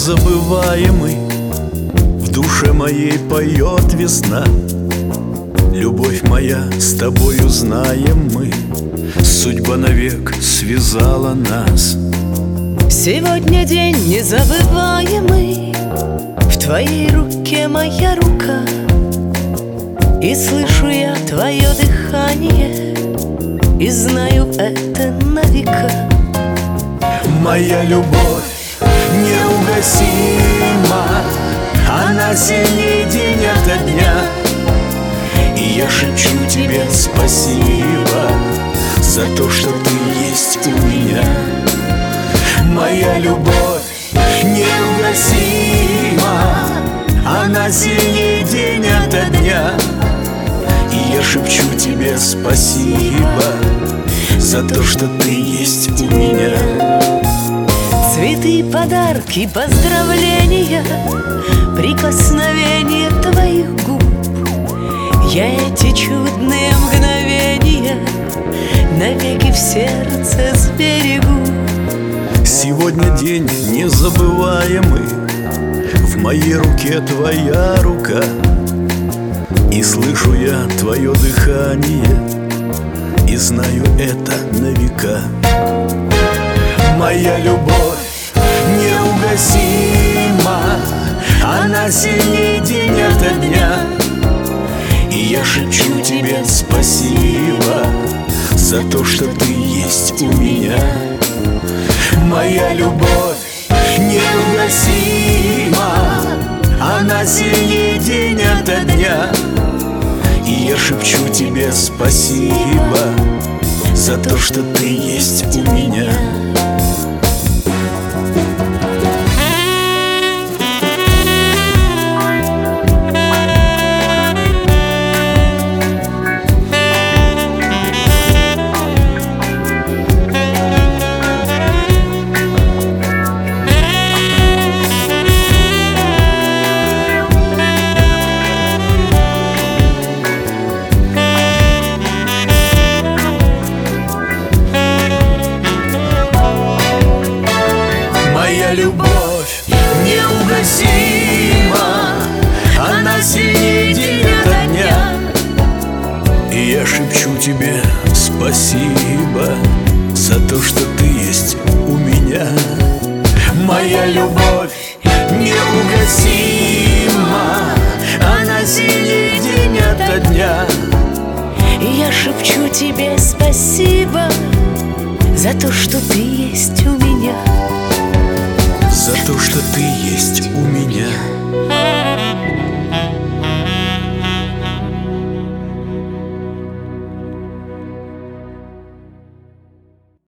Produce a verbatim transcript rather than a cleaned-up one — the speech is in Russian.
незабываемый. В душе моей поет весна. Любовь моя, с тобою знаем мы, судьба навек связала нас. Сегодня день незабываемый, в твоей руке моя рука, и слышу я твое дыхание, и знаю это на века. Моя любовь неугасима, она сильнее день ото дня. И я шепчу тебе спасибо за то, что ты есть у меня. Моя любовь неугасима, она сильнее день ото дня. И я шепчу тебе спасибо за то, что ты есть у меня. Цветы, подарки, поздравления, прикосновения твоих губ. Я эти чудные мгновения навеки в сердце сберегу. Сегодня день незабываемый, в моей руке твоя рука, и слышу я твое дыхание, и знаю это на века. Моя любовь неугасима, она сильнее день ото дня. И я шепчу тебе спасибо за то, что ты есть у меня. Моя любовь неугасима, она сильнее день ото дня. И я шепчу тебе спасибо за то, что ты есть у меня. Моя любовь неугасима, она сильнее день ото дня. И я шепчу тебе спасибо за то, что ты есть у меня. Моя любовь неугасима, она сильнее день ото дня. И я шепчу тебе спасибо за то, что ты есть у меня. За то, что ты есть у меня.